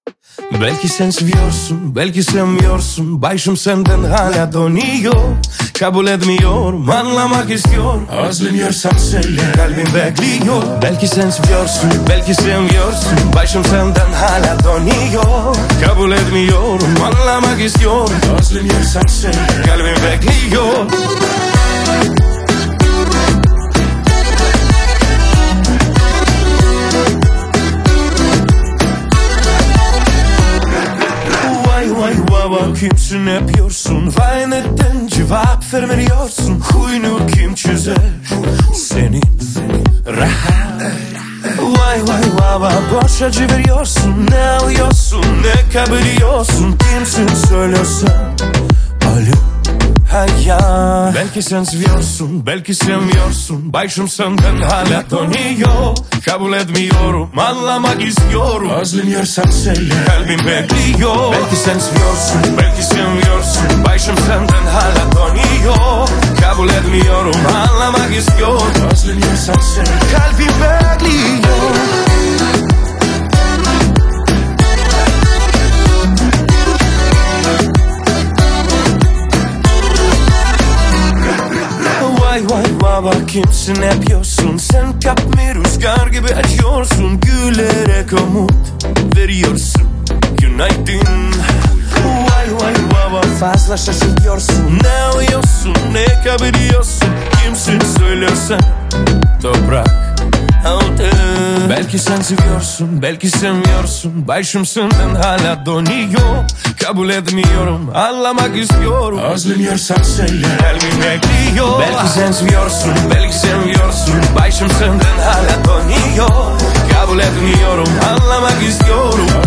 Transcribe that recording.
Belki sen seviyorsun, belki sevmiyorsun. Başım senden hala dönüyor. Kabul etmiyorum, anlamak istiyorum. Özlemiyorsan söyle, kalbim bekliyor. Belki sen seviyorsun, belki sevmiyorsun. Başım senden hala dönüyor. Kabul etmiyorum, anlamak istiyorum. Özlemiyorsan söyle, kalbim bekliyor. Kimsin yapıyorsun? Vay neden cevap vermiyorsun? Huyunu kim çözer? Senin rahat. Vay vay boşa veriyorsun. Ne alıyorsun, ne kabulüyorsun? Kimsin söylüyorsan? Alo hayat. Belki sen seviyorsun, belki sevmiyorsun. Başım senden hala dönüyor. Kabul etmiyorum, anlamak istiyorum. Özlemiyorsan söyle, kalbim bekliyor. Belki sen seviyorsun, belki sevmiyorsun. Başım senden hala dönüyor. Kabul etmiyorum, anlamak istiyorum. Özlemiyorsan söyle, kalbim bekliyor. Vay baba kimsin yapıyorsun? Sen kapmi rüzgar gibi açıyorsun. Gülerek umut veriyorsun. Günaydın. Vay baba fazla şaşırıyorsun. Ne alıyorsun, ne kabulüyorsun? Kimsin söylüyorsan? Toprak altın. Belki sen seviyorsun, belki sevmiyorsun. Başım senden hala dönüyor. Kabul etmiyorum, anlamak istiyorum. Özlemiyorsan söyle, kalbim bekliyor. Belki sen seviyorsun, belki sevmiyorsun. Başım senden hala dönüyor. Kabul etmiyorum, anlamak istiyorum.